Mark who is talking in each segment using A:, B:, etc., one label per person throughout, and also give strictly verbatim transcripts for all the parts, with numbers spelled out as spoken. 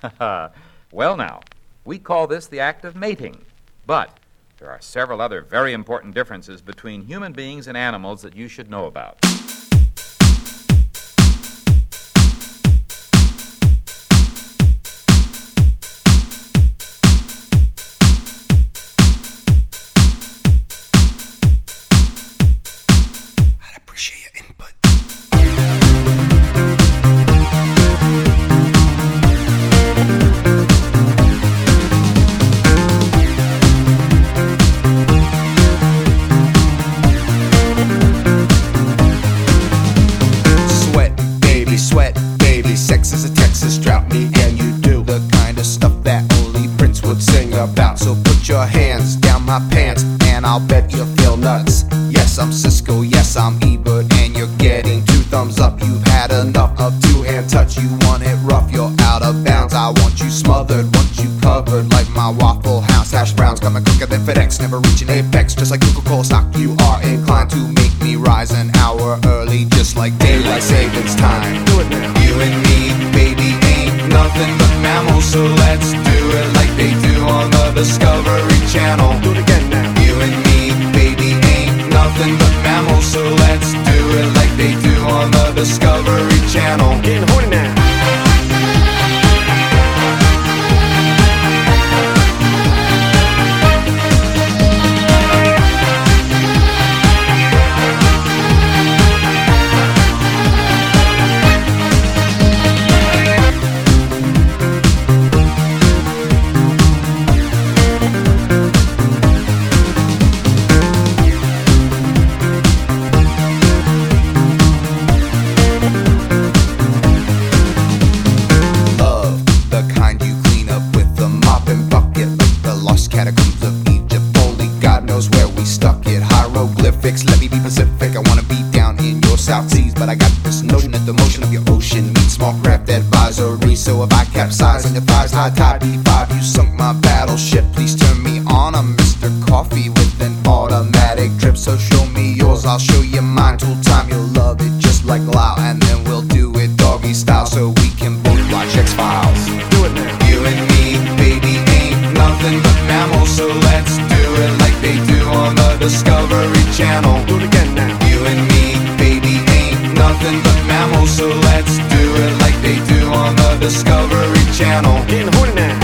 A: Well, now, we call this the act of mating, but there are several other very important differences between human beings and animals that you should know about.
B: I'd appreciate your input. Sweat, baby, sex is a Texas drought. Me and you do the kind of stuff that only Prince would sing about. So put your hands down my pants and I'll bet you feel nuts. Yes, I'm Cisco, yes, I'm Ebert, and you're getting two thumbs up. You've had enough of two-hand touch. You want it rough, you're out of bounds. I want you smothered, want you covered like my Waffle House hash browns. Coming quicker than FedEx, never reaching apex. Just like Coca-Cola stock, you are inclined to make me rise an hour early, just like daylight savings time. Do it now. You and me, baby, ain't nothing but mammals, so let's do it like they do on the Discovery Channel. Do it again now. You and me, baby, ain't nothing but mammals, so let's do it like they do on the Discovery Channel. Getting horny now. Catacombs of Egypt, only God knows where we stuck it. Hieroglyphics, let me be Pacific. I wanna be down in your South Seas, but I got this notion that the motion of your ocean meets small craft advisory. So if I capsize on your thighs, high tide B five, you sunk my battleship. Please turn me on. I'm Mister Coffee with an automatic drip. So show me yours, I'll show you mine. Tool time, you'll love it just like Lau, and then we'll do it doggy style so we can both watch X-Files. Do it now. You and me, baby, ain't nothing but mammals, so let's do it like they do on the Discovery Channel. Do it again now. You and me, baby, ain't nothing but mammals, so let's do it like they do on the Discovery Channel. Getting horny now.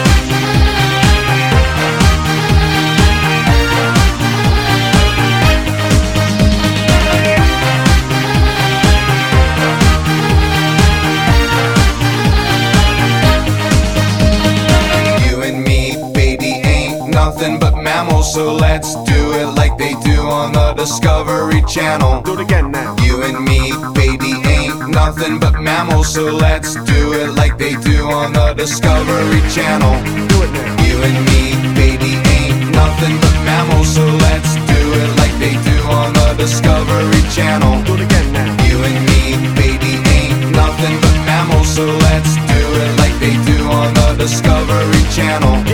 B: Nothing but mammals, so let's do it like they do on the Discovery Channel. Do it again now. You and me, baby, ain't nothing but mammals, so let's do it like they do on the Discovery Channel. Do it now. You and me, baby, ain't nothing but mammals, so let's do it like they do on the Discovery Channel. Do it again now. You and me, baby, ain't nothing but mammals, so let's do it like they do on the Discovery Channel.